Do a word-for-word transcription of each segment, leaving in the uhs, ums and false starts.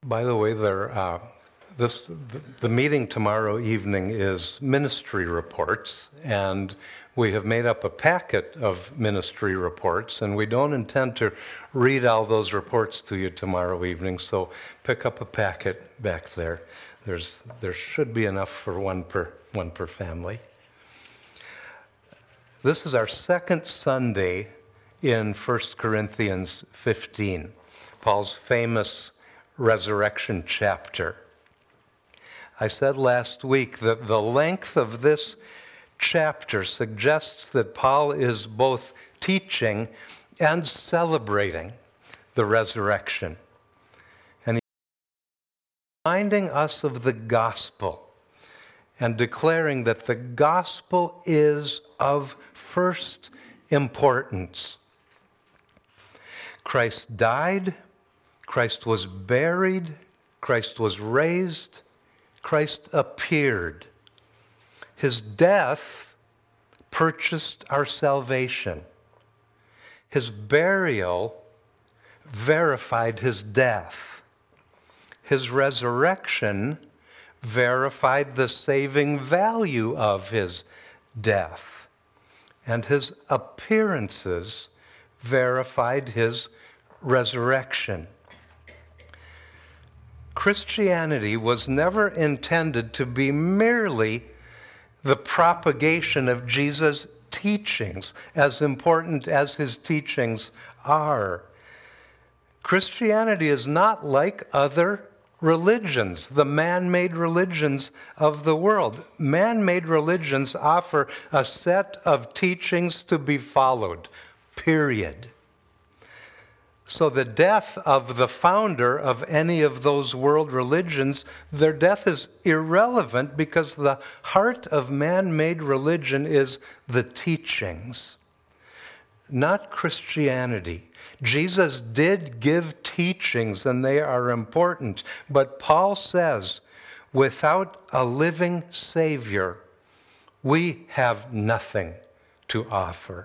By the way, there, uh, this the, the meeting tomorrow evening is ministry reports, and we have made up a packet of ministry reports, and we don't intend to read all those reports to you tomorrow evening, so pick up a packet back there. There's there should be enough for one per one per family. This is our second Sunday in First Corinthians fifteen, Paul's famous resurrection chapter. I said last week that the length of this chapter suggests that Paul is both teaching and celebrating the resurrection. And he's reminding us of the gospel and declaring that the gospel is of first importance. Christ died, Christ was buried, Christ was raised, Christ appeared. His death purchased our salvation. His burial verified his death. His resurrection verified the saving value of his death. And his appearances verified his resurrection. Christianity was never intended to be merely the propagation of Jesus' teachings, as important as his teachings are. Christianity is not like other religions, the man-made religions of the world. Man-made religions offer a set of teachings to be followed, period. So the death of the founder of any of those world religions, their death is irrelevant because the heart of man-made religion is the teachings, not Christianity. Jesus did give teachings, and they are important, but Paul says, without a living Savior, we have nothing to offer.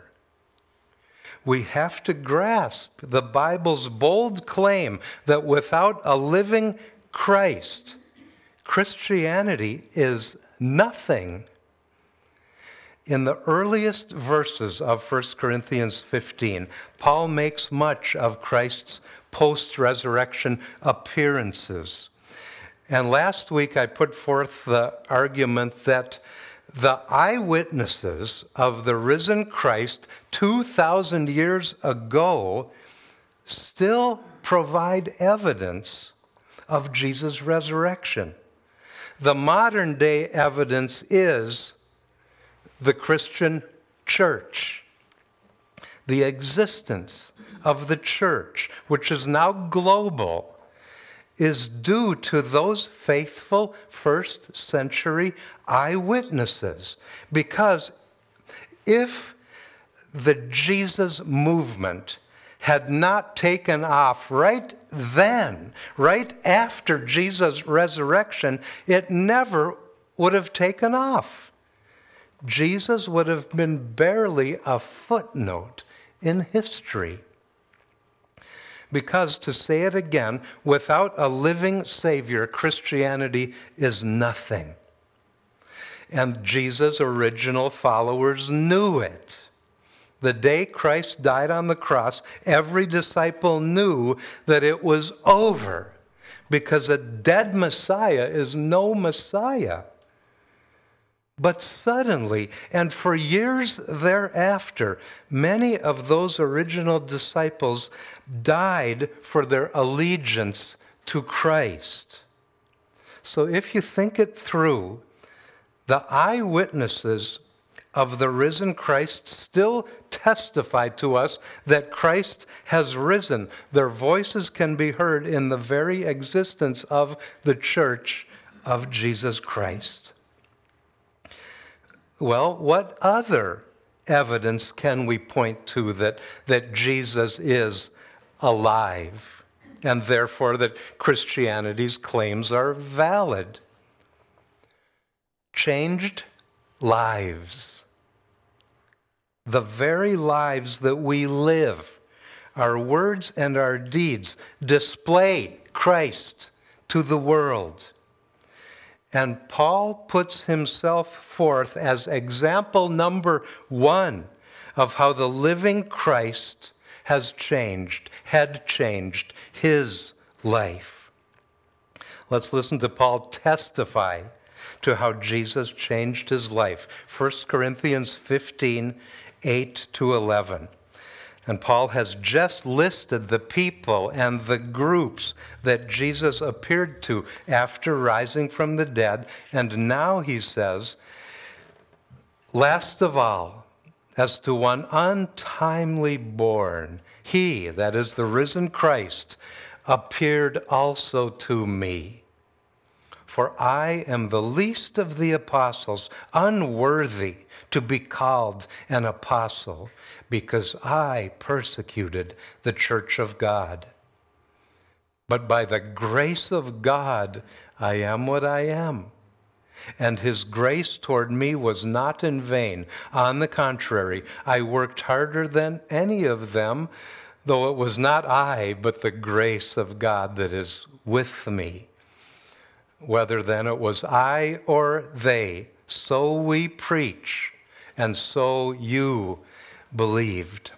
We have to grasp the Bible's bold claim that without a living Christ, Christianity is nothing. In the earliest verses of First Corinthians fifteen, Paul makes much of Christ's post-resurrection appearances. And last week I put forth the argument that the eyewitnesses of the risen Christ two thousand years ago still provide evidence of Jesus' resurrection. The modern day evidence is the Christian church. The existence of the church, which is now global, is due to those faithful first century eyewitnesses. Because if the Jesus movement had not taken off right then, right after Jesus' resurrection, it never would have taken off. Jesus would have been barely a footnote in history. Because, to say it again, without a living Savior, Christianity is nothing. And Jesus' original followers knew it. The day Christ died on the cross, every disciple knew that it was over, because a dead Messiah is no Messiah. But suddenly, and for years thereafter, many of those original disciples died for their allegiance to Christ. So if you think it through, the eyewitnesses of the risen Christ still testify to us that Christ has risen. Their voices can be heard in the very existence of the church of Jesus Christ. Well, what other evidence can we point to that, that Jesus is alive, and therefore that Christianity's claims are valid? Changed lives. The very lives that we live, our words and our deeds, display Christ to the world. And Paul puts himself forth as example number one of how the living Christ has changed, had changed his life. Let's listen to Paul testify to how Jesus changed his life. First Corinthians fifteen, eight to eleven. And Paul has just listed the people and the groups that Jesus appeared to after rising from the dead. And now he says, last of all, as to one untimely born, he, that is the risen Christ, appeared also to me. For I am the least of the apostles, unworthy to be called an apostle, because I persecuted the church of God. But by the grace of God, I am what I am. And his grace toward me was not in vain. On the contrary, I worked harder than any of them, though it was not I, but the grace of God that is with me. Whether then it was I or they, so we preach, and so you believed.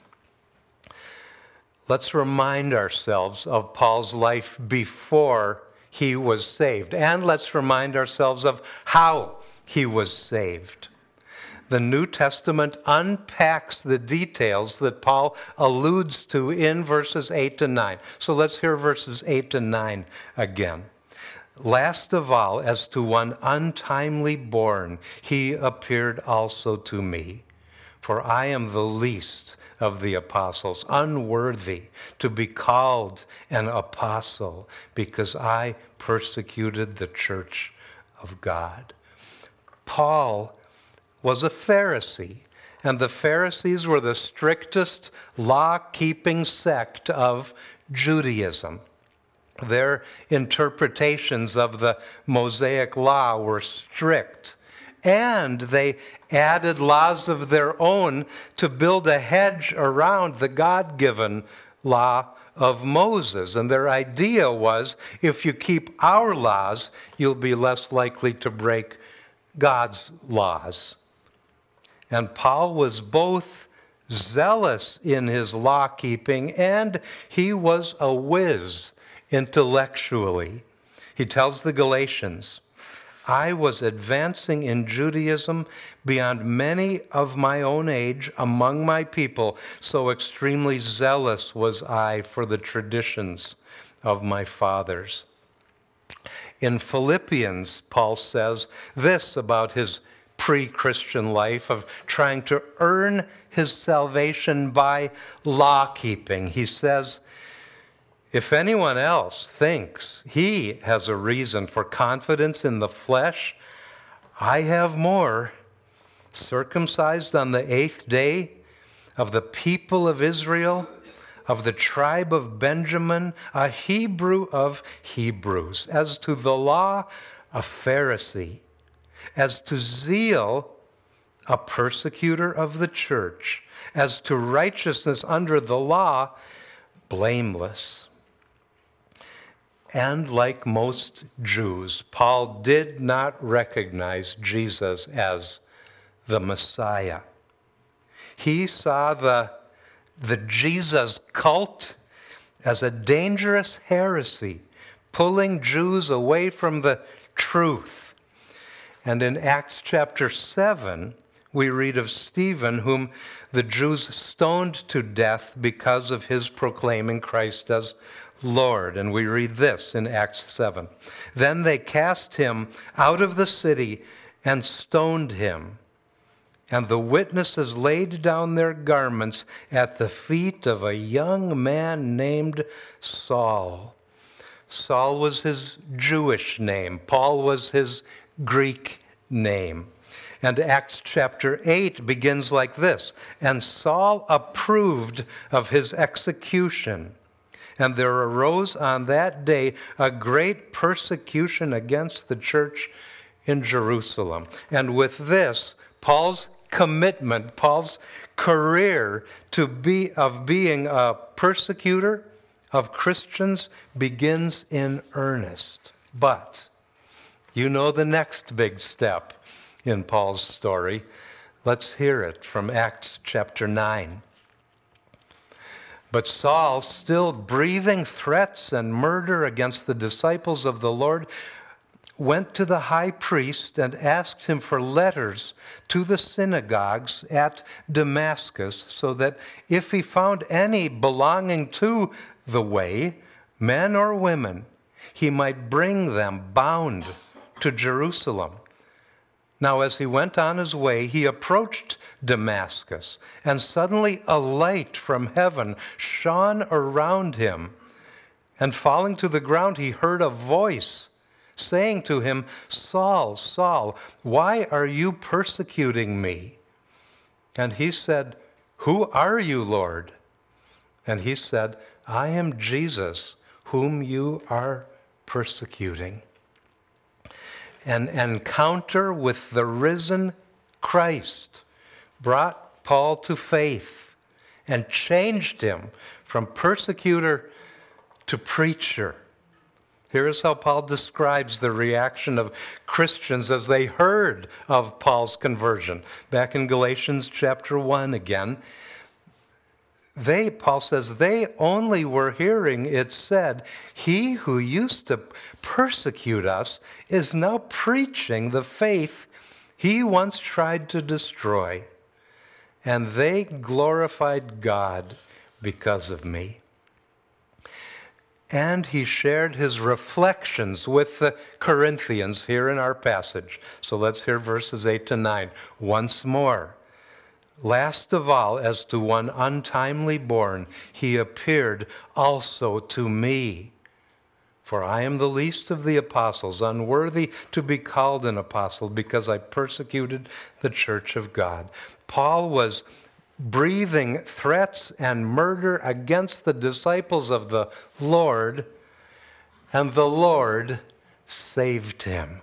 Let's remind ourselves of Paul's life before he was saved, and let's remind ourselves of how he was saved. The New Testament unpacks the details that Paul alludes to in verses eight to nine. So let's hear verses eight to nine again. Last of all, as to one untimely born, he appeared also to me. For I am the least of the apostles, unworthy to be called an apostle, because I persecuted the church of God. Paul was a Pharisee, and the Pharisees were the strictest law-keeping sect of Judaism. Their interpretations of the Mosaic law were strict, and they added laws of their own to build a hedge around the God-given law of Moses. And their idea was, if you keep our laws, you'll be less likely to break God's laws. And Paul was both zealous in his law-keeping, and he was a whiz intellectually. He tells the Galatians, I was advancing in Judaism beyond many of my own age among my people, so extremely zealous was I for the traditions of my fathers. In Philippians, Paul says this about his pre-Christian life of trying to earn his salvation by law-keeping. He says, if anyone else thinks he has a reason for confidence in the flesh, I have more. Circumcised on the eighth day, of the people of Israel, of the tribe of Benjamin, a Hebrew of Hebrews. As to the law, a Pharisee. As to zeal, a persecutor of the church. As to righteousness under the law, blameless. And like most Jews, Paul did not recognize Jesus as the Messiah. He saw the, the Jesus cult as a dangerous heresy, pulling Jews away from the truth. And in Acts chapter seven, we read of Stephen, whom the Jews stoned to death because of his proclaiming Christ as Lord. And we read this in Acts seven. Then they cast him out of the city and stoned him. And the witnesses laid down their garments at the feet of a young man named Saul. Saul was his Jewish name. Paul was his Greek name. And Acts chapter eight begins like this. And Saul approved of his execution. And there arose on that day a great persecution against the church in Jerusalem. And with this, Paul's commitment, Paul's career to be of being a persecutor of Christians begins in earnest. But you know the next big step in Paul's story. Let's hear it from Acts chapter nine. But Saul, still breathing threats and murder against the disciples of the Lord, went to the high priest and asked him for letters to the synagogues at Damascus, so that if he found any belonging to the way, men or women, he might bring them bound to Jerusalem. Now, as he went on his way, he approached Damascus, and suddenly a light from heaven shone around him. And falling to the ground, he heard a voice saying to him, "Saul, Saul, why are you persecuting me?" And he said, "Who are you, Lord?" And he said, "I am Jesus, whom you are persecuting." An encounter with the risen Christ brought Paul to faith and changed him from persecutor to preacher. Here is how Paul describes the reaction of Christians as they heard of Paul's conversion. Back in Galatians chapter one again, they, Paul says, they only were hearing it said, "He who used to persecute us is now preaching the faith he once tried to destroy. And they glorified God because of me." And he shared his reflections with the Corinthians here in our passage. So let's hear verses eight to nine once more. "Last of all, as to one untimely born, he appeared also to me. For I am the least of the apostles, unworthy to be called an apostle, because I persecuted the church of God." Paul was breathing threats and murder against the disciples of the Lord, and the Lord saved him.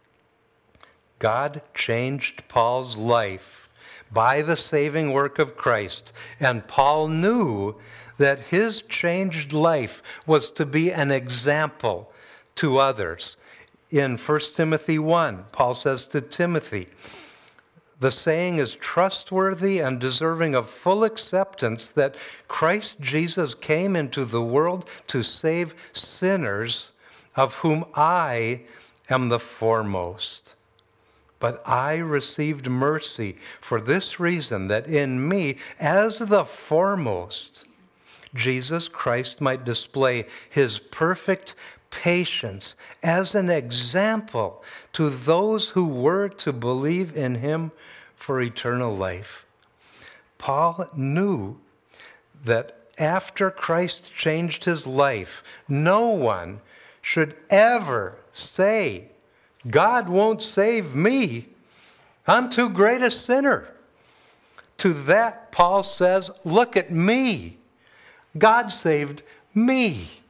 God changed Paul's life by the saving work of Christ, and Paul knew that his changed life was to be an example to others. In First Timothy one, Paul says to Timothy, "The saying is trustworthy and deserving of full acceptance that Christ Jesus came into the world to save sinners, of whom I am the foremost. But I received mercy for this reason, that in me, as the foremost, Jesus Christ might display his perfect patience as an example to those who were to believe in him for eternal life." Paul knew that after Christ changed his life, no one should ever say, "God won't save me. I'm too great a sinner." To that, Paul says, "Look at me. God saved me."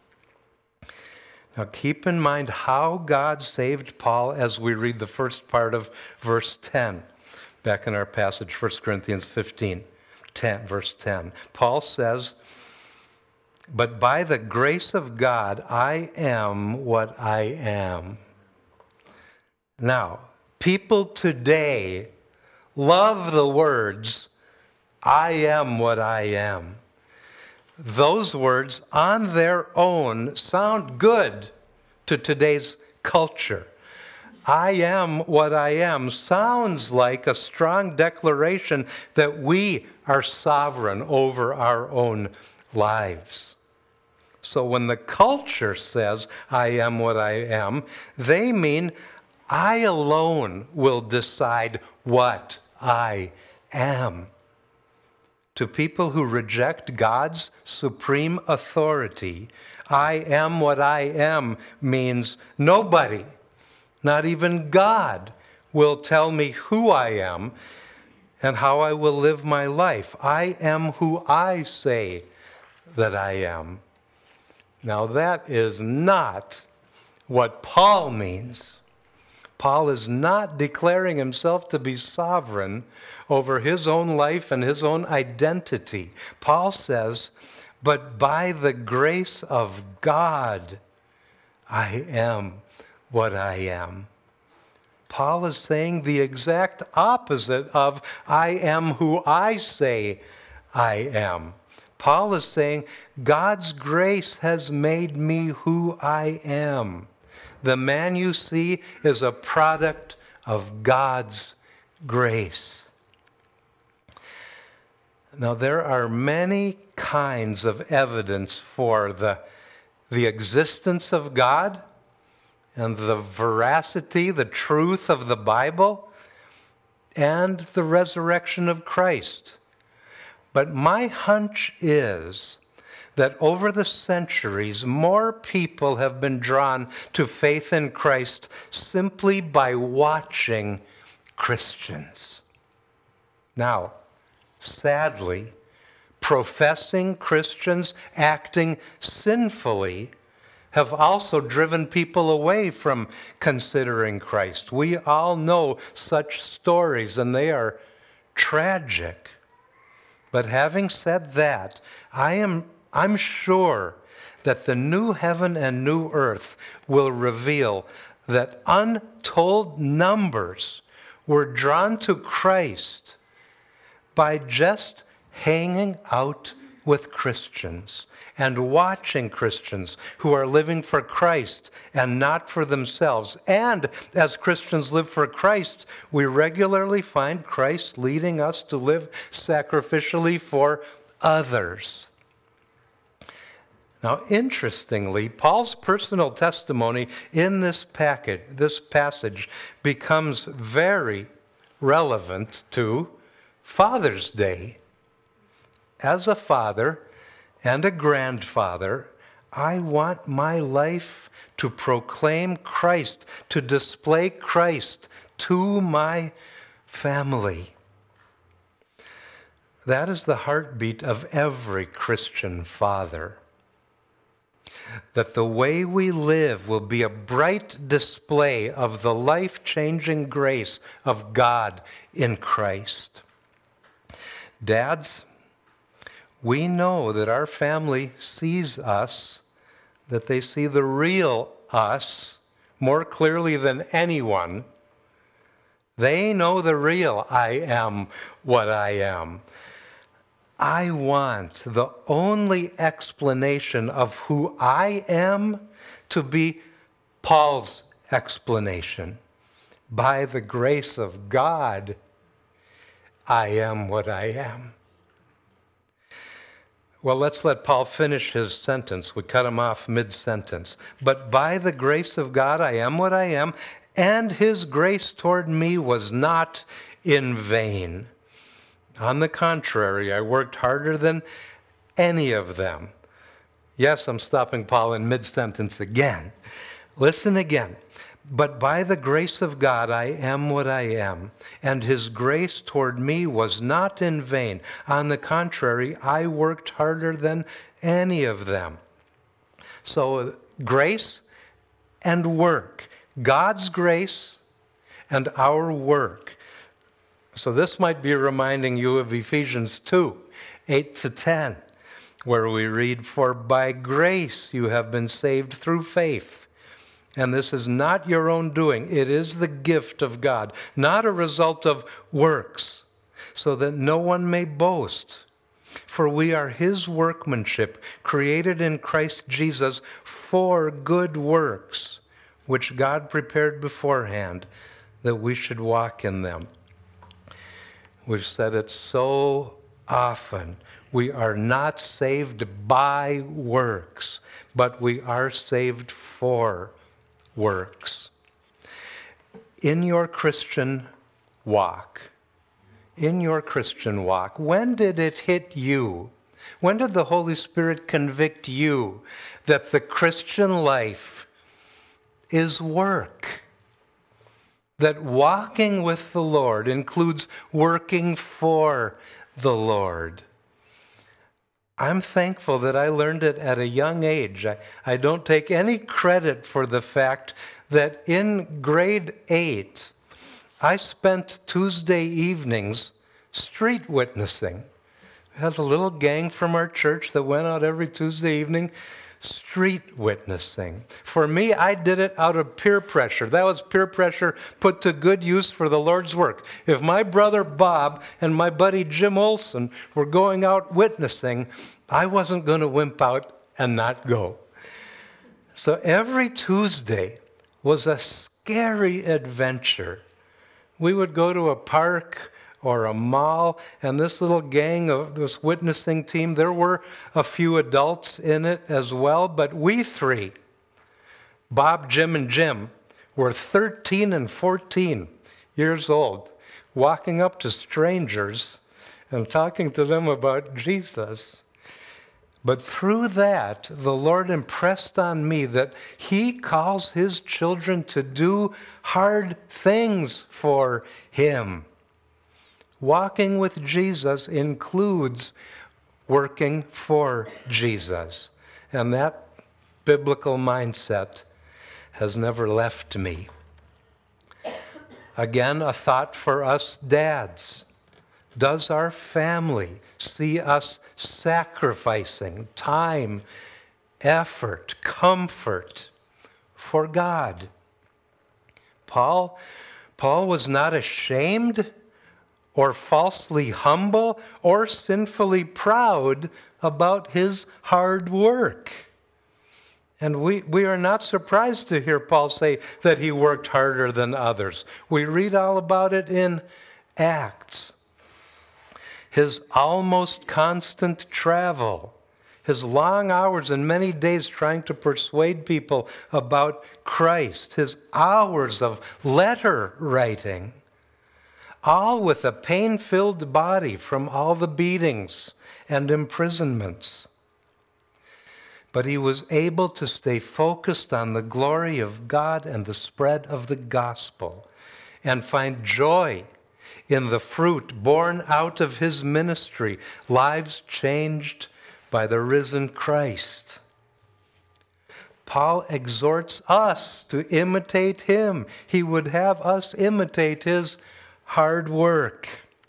Now keep in mind how God saved Paul as we read the first part of verse ten. Back in our passage, First Corinthians fifteen, ten, verse ten. Paul says, "But by the grace of God, I am what I am." Now, people today love the words, "I am what I am." Those words on their own sound good to today's culture. "I am what I am" sounds like a strong declaration that we are sovereign over our own lives. So when the culture says, "I am what I am," they mean I alone will decide what I am. To people who reject God's supreme authority, "I am what I am" means nobody, not even God, will tell me who I am and how I will live my life. I am who I say that I am. Now that is not what Paul means. Paul is not declaring himself to be sovereign over his own life and his own identity. Paul says, "But by the grace of God, I am what I am. Paul is saying the exact opposite of I am who I say I am. Paul is saying God's grace has made me who I am. The man you see is a product of God's grace. Now, there are many kinds of evidence for the, the existence of God and the veracity, the truth of the Bible, and the resurrection of Christ. But my hunch is that over the centuries, more people have been drawn to faith in Christ simply by watching Christians. Now, sadly, professing Christians acting sinfully have also driven people away from considering Christ. We all know such stories, and they are tragic. But having said that, I am I'm sure that the new heaven and new earth will reveal that untold numbers were drawn to Christ by just hanging out with Christians and watching Christians who are living for Christ and not for themselves. And as Christians live for Christ, we regularly find Christ leading us to live sacrificially for others. Now, interestingly, Paul's personal testimony in this packet, this passage becomes very relevant to Father's Day. As a father and a grandfather, I want my life to proclaim Christ, to display Christ to my family. That is the heartbeat of every Christian father. That the way we live will be a bright display of the life-changing grace of God in Christ. Dads, we know that our family sees us, that they see the real us more clearly than anyone. They know the real I am what I am. I want the only explanation of who I am to be Paul's explanation. By the grace of God, I am what I am. Well, let's let Paul finish his sentence. We cut him off mid-sentence. But by the grace of God, I am what I am, and his grace toward me was not in vain. On the contrary, I worked harder than any of them. Yes, I'm stopping Paul in mid-sentence again. Listen again. But by the grace of God, I am what I am, and his grace toward me was not in vain. On the contrary, I worked harder than any of them. So grace and work. God's grace and our work. So this might be reminding you of Ephesians two, eight to ten, where we read, "For by grace you have been saved through faith. And this is not your own doing. It is the gift of God, not a result of works, so that no one may boast. For we are his workmanship, created in Christ Jesus for good works, which God prepared beforehand that we should walk in them." We've said it so often. We are not saved by works, but we are saved for works. In your Christian walk, in your Christian walk, when did it hit you? When did the Holy Spirit convict you that the Christian life is work? That walking with the Lord includes working for the Lord. I'm thankful that I learned it at a young age. I, I don't take any credit for the fact that in grade eight, I spent Tuesday evenings street witnessing. We had a little gang from our church that went out every Tuesday evening street witnessing. For me, I did it out of peer pressure. That was peer pressure put to good use for the Lord's work. If my brother Bob and my buddy Jim Olson were going out witnessing, I wasn't going to wimp out and not go. So every Tuesday was a scary adventure. We would go to a park or a mall, and this little gang of this witnessing team, there were a few adults in it as well, but we three, Bob, Jim, and Jim, were thirteen and fourteen years old, walking up to strangers and talking to them about Jesus. But through that, the Lord impressed on me that He calls His children to do hard things for Him. Walking with Jesus includes working for Jesus. And that biblical mindset has never left me. Again, a thought for us dads. Does our family see us sacrificing time, effort, comfort for God? Paul, Paul was not ashamed or falsely humble or sinfully proud about his hard work. And we, we are not surprised to hear Paul say that he worked harder than others. We read all about it in Acts. His almost constant travel, his long hours and many days trying to persuade people about Christ, his hours of letter writing, all with a pain-filled body from all the beatings and imprisonments. But he was able to stay focused on the glory of God and the spread of the gospel and find joy in the fruit born out of his ministry, lives changed by the risen Christ. Paul exhorts us to imitate him. He would have us imitate his hard work.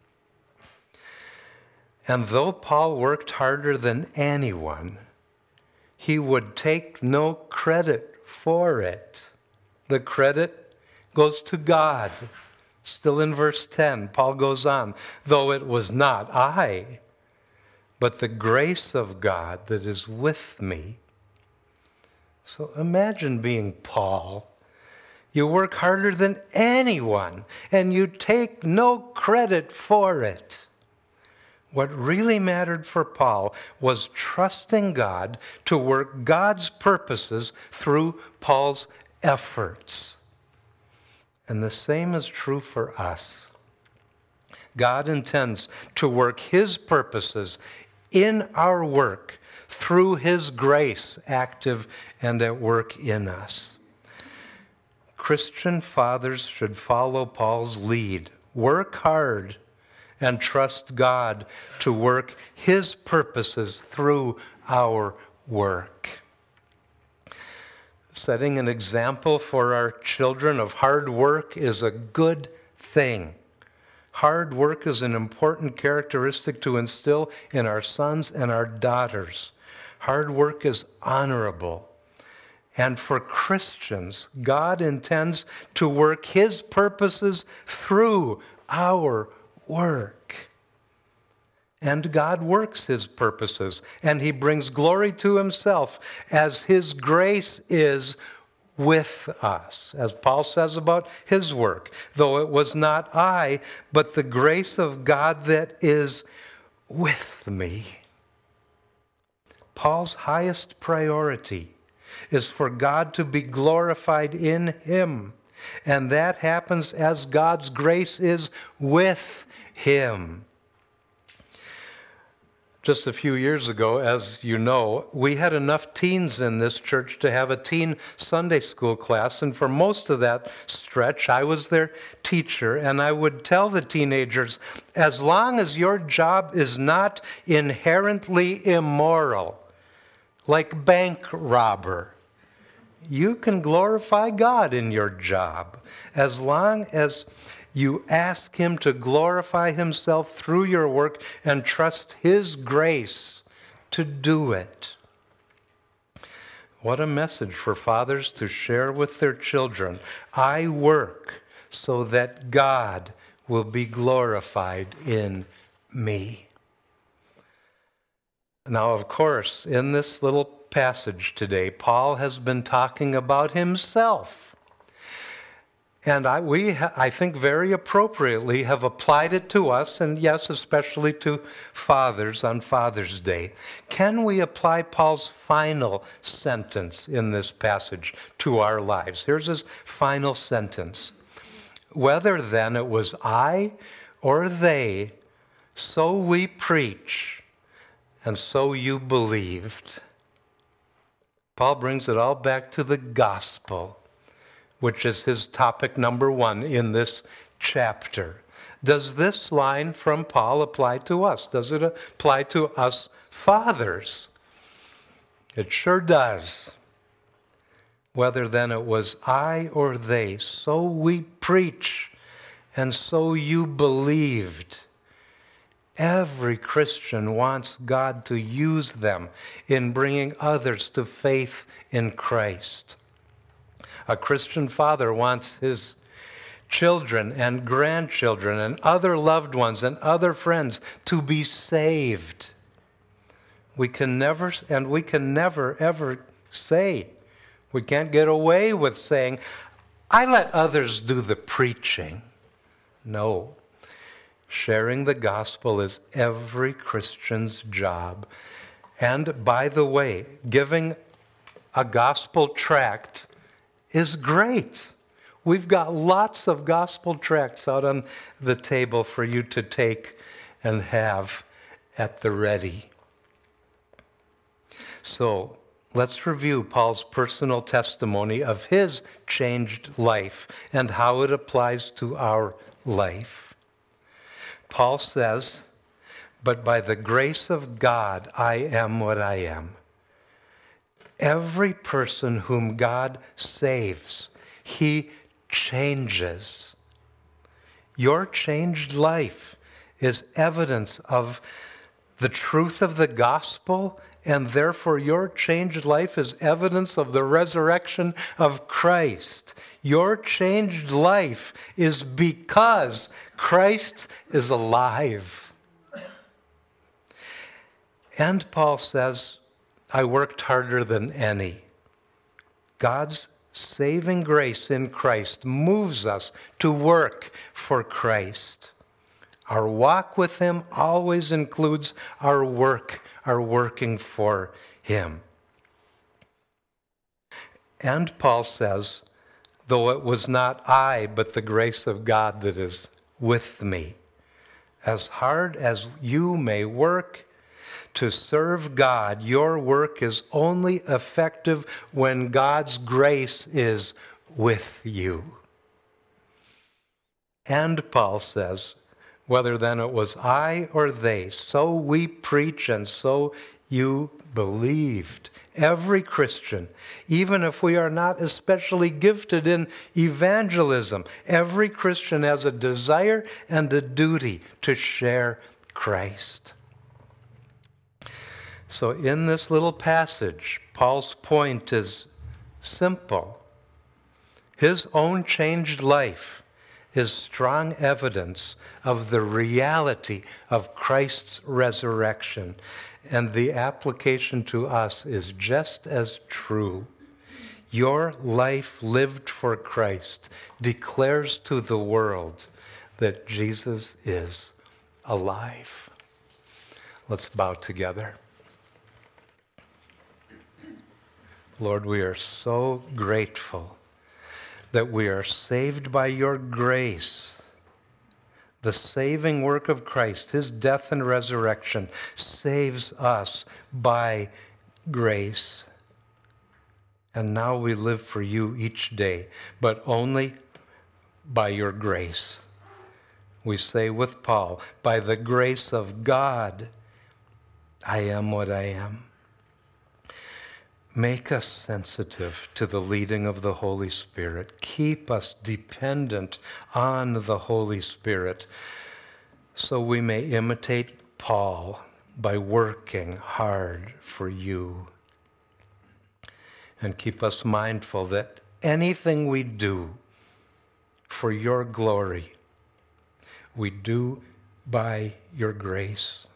And though Paul worked harder than anyone, he would take no credit for it. The credit goes to God. Still in verse ten, Paul goes on, though it was not I, but the grace of God that is with me. So imagine being Paul. You work harder than anyone, and you take no credit for it. What really mattered for Paul was trusting God to work God's purposes through Paul's efforts. And the same is true for us. God intends to work His purposes in our work through His grace active and at work in us. Christian fathers should follow Paul's lead. Work hard and trust God to work His purposes through our work. Setting an example for our children of hard work is a good thing. Hard work is an important characteristic to instill in our sons and our daughters. Hard work is honorable. And for Christians, God intends to work His purposes through our work. And God works His purposes, and He brings glory to Himself as His grace is with us. As Paul says about his work, though it was not I, but the grace of God that is with me. Paul's highest priority is for God to be glorified in him. And that happens as God's grace is with him. Just a few years ago, as you know, we had enough teens in this church to have a teen Sunday school class. And for most of that stretch, I was their teacher. And I would tell the teenagers, as long as your job is not inherently immoral, like bank robber, you can glorify God in your job as long as you ask Him to glorify Himself through your work and trust His grace to do it. What a message for fathers to share with their children. I work so that God will be glorified in me. Now, of course, in this little passage today, Paul has been talking about himself. And I, we, ha- I think very appropriately have applied it to us, and yes, especially to fathers on Father's Day. Can we apply Paul's final sentence in this passage to our lives? Here's his final sentence. Whether then it was I or they, so we preach, and so you believed. Paul brings it all back to the gospel, which is his topic number one in this chapter. Does this line from Paul apply to us? Does it apply to us fathers? It sure does. Whether then it was I or they, so we preach, and so you believed. Every Christian wants God to use them in bringing others to faith in Christ. A Christian father wants his children and grandchildren and other loved ones and other friends to be saved. We can never, and we can never, ever say, we can't get away with saying, I let others do the preaching. No. Sharing the gospel is every Christian's job. And by the way, giving a gospel tract is great. We've got lots of gospel tracts out on the table for you to take and have at the ready. So let's review Paul's personal testimony of his changed life and how it applies to our life. Paul says, "But by the grace of God, I am what I am." Every person whom God saves, he changes. Your changed life is evidence of the truth of the gospel, and therefore your changed life is evidence of the resurrection of Christ. Your changed life is because Christ is alive. And Paul says, I worked harder than any. God's saving grace in Christ moves us to work for Christ. Our walk with Him always includes our work, our working for Him. And Paul says, though it was not I, but the grace of God that is with me. As hard as you may work to serve God, your work is only effective when God's grace is with you. And Paul says, whether then it was I or they, so we preach and so you believed. Every Christian, even if we are not especially gifted in evangelism, every Christian has a desire and a duty to share Christ. So in this little passage, Paul's point is simple. His own changed life is strong evidence of the reality of Christ's resurrection. And the application to us is just as true. Your life lived for Christ declares to the world that Jesus is alive. Let's bow together. Lord, we are so grateful that we are saved by your grace. The saving work of Christ, his death and resurrection, saves us by grace. And now we live for you each day, but only by your grace. We say with Paul, by the grace of God, I am what I am. Make us sensitive to the leading of the Holy Spirit. Keep us dependent on the Holy Spirit so we may imitate Paul by working hard for you. and keep us mindful that anything we do for your glory, we do by your grace.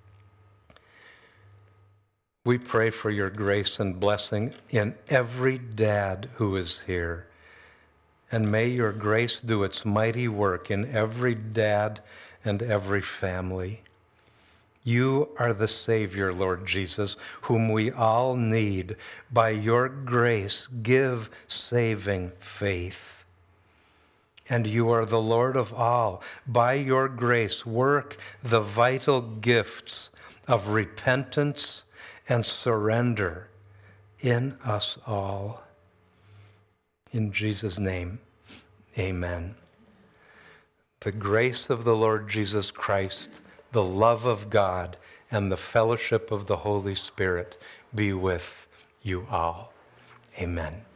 We pray for your grace and blessing in every dad who is here. And may your grace do its mighty work in every dad and every family. You are the Savior, Lord Jesus, whom we all need. By your grace, give saving faith. And you are the Lord of all. By your grace, work the vital gifts of repentance and surrender in us all. In Jesus' name, amen. The grace of the Lord Jesus Christ, the love of God, and the fellowship of the Holy Spirit be with you all. Amen.